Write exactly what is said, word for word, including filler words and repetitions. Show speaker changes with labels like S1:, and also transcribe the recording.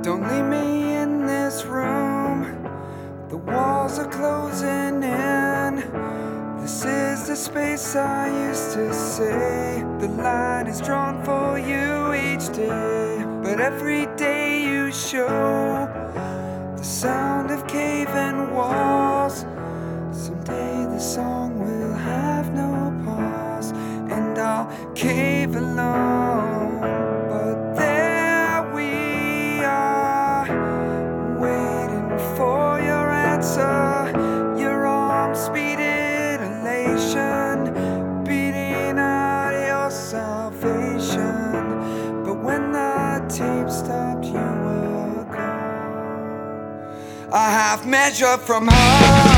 S1: Don't leave me in this room. The walls are closing in. This is the space I used to say. The line is drawn for you each day, but every day you show the sound of caving walls. Someday the song will have no pause, and I'll cave alone. But there we are, waiting for your answer. Your arms beating elation, beating out your salvation. But when the tape stopped, you were gone. A half measure from her.